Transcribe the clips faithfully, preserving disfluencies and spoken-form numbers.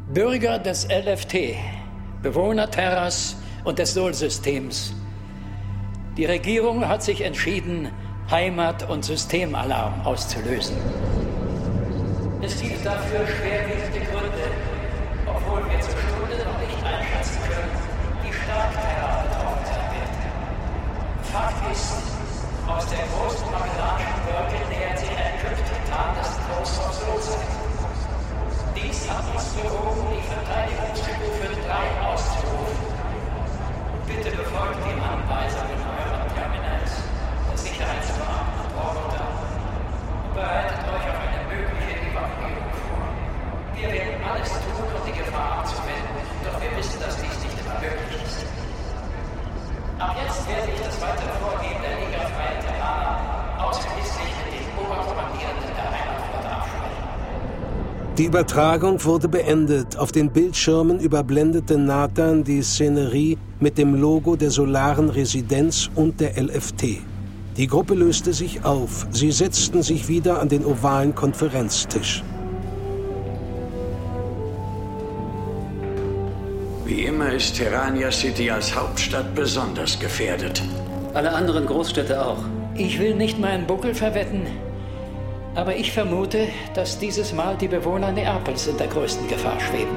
Bürger des L F T, Bewohner Terras und des Sol-Systems. Die Regierung hat sich entschieden, Heimat- und Systemalarm auszulösen. Es gibt dafür schwerwiegende Gründe, obwohl wir zur Stunde noch nicht einschätzen können, wie stark Terra betroffen sein wird. Fakt ist, aus der großen Magellanischen Wolke nähert sich ein Kryptitan des Großraums Lotsen. Dies hat uns bewogen, die Verteidigungsstufe drei auszurufen. Bitte befolgt die Anweisungen eurer Terminals, der Sicherheitsbeamten und Roboter, und bereitet euch auf eine mögliche Evakuierung vor. Wir werden alles tun, um die Gefahr abzuwenden, doch wir wissen, dass dies nicht immer möglich ist. Ab jetzt werde ich das weitere Vorgehen der Liga Freie Terraner ausschließlich mit dem Oberkommandierenden der Heimatflotte absprechen. Die Übertragung wurde beendet. Auf den Bildschirmen überblendete Nathan die Szenerie mit dem Logo der Solaren Residenz und der L F T. Die Gruppe löste sich auf. Sie setzten sich wieder an den ovalen Konferenztisch. Wie immer ist Terrania City als Hauptstadt besonders gefährdet. Alle anderen Großstädte auch. Ich will nicht meinen Buckel verwetten, aber ich vermute, dass dieses Mal die Bewohner Neapels in der größten Gefahr schweben.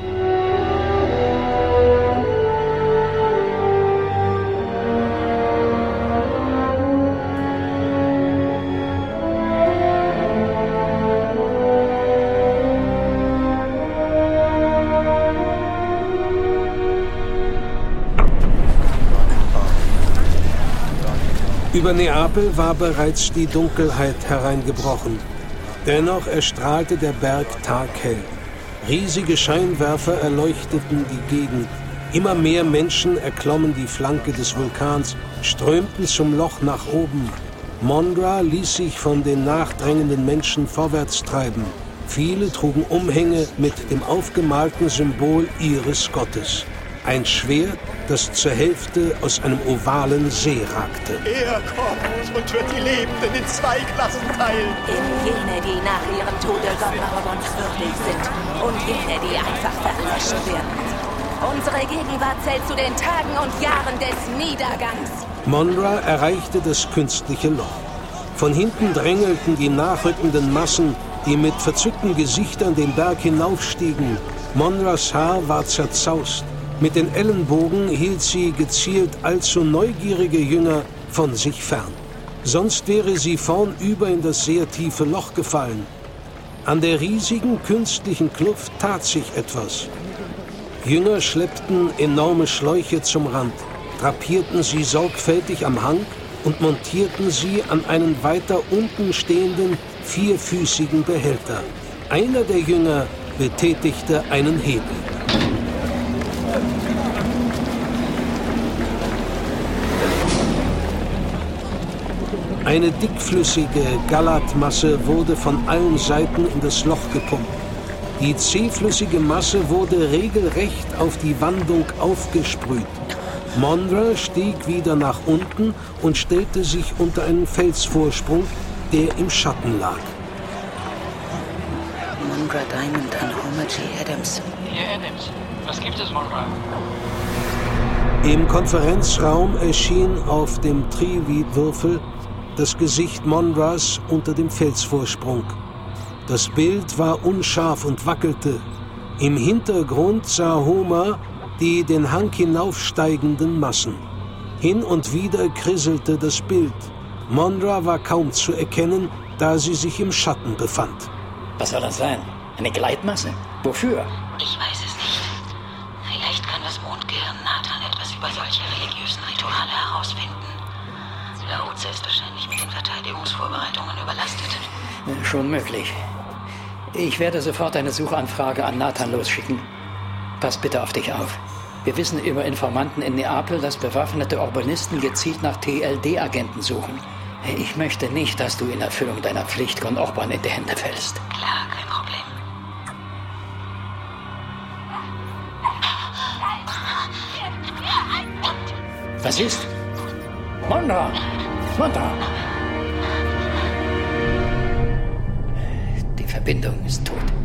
Über Neapel war bereits die Dunkelheit hereingebrochen. Dennoch erstrahlte der Berg taghell. Riesige Scheinwerfer erleuchteten die Gegend. Immer mehr Menschen erklommen die Flanke des Vulkans, strömten zum Loch nach oben. Mondra ließ sich von den nachdrängenden Menschen vorwärts treiben. Viele trugen Umhänge mit dem aufgemalten Symbol ihres Gottes. Ein Schwert, das zur Hälfte aus einem ovalen See ragte. Er kommt und wird die Lebenden in zwei Klassen teilen. In jene, die nach ihrem Tode Gomorrons würdig sind und jene, die einfach verlöscht werden. Unsere Gegenwart zählt zu den Tagen und Jahren des Niedergangs. Mondra erreichte das künstliche Loch. Von hinten drängelten die nachrückenden Massen, die mit verzückten Gesichtern den Berg hinaufstiegen. Mondras Haar war zerzaust. Mit den Ellenbogen hielt sie gezielt allzu neugierige Jünger von sich fern. Sonst wäre sie vornüber in das sehr tiefe Loch gefallen. An der riesigen künstlichen Kluft tat sich etwas. Jünger schleppten enorme Schläuche zum Rand, drapierten sie sorgfältig am Hang und montierten sie an einen weiter unten stehenden, vierfüßigen Behälter. Einer der Jünger betätigte einen Hebel. Eine dickflüssige Galatmasse wurde von allen Seiten in das Loch gepumpt. Die zähflüssige Masse wurde regelrecht auf die Wandung aufgesprüht. Mondra stieg wieder nach unten und stellte sich unter einen Felsvorsprung, der im Schatten lag. Mondra Diamond an Homer G. Adams. Hier Adams. Was gibt es, Mondra? Im Konferenzraum erschien auf dem Trivid-Würfel das Gesicht Mondras unter dem Felsvorsprung. Das Bild war unscharf und wackelte. Im Hintergrund sah Homer die den Hang hinaufsteigenden Massen. Hin und wieder krisselte das Bild. Mondra war kaum zu erkennen, da sie sich im Schatten befand. Was soll das sein? Eine Gleitmasse? Wofür? Ich weiß es nicht. Vielleicht kann das Mondgehirn Nathan etwas über solche religiösen Rituale herausfinden. Laoze ist wahrscheinlich mit den Verteidigungsvorbereitungen überlastet. Schon möglich. Ich werde sofort eine Suchanfrage an Nathan losschicken. Pass bitte auf dich auf. Wir wissen über Informanten in Neapel, dass bewaffnete Urbanisten gezielt nach T L D-Agenten suchen. Ich möchte nicht, dass du in Erfüllung deiner Pflicht Gon Orban in die Hände fällst. Klar, kein Problem. Was ist? Mondra! Mondra! Die Verbindung ist tot.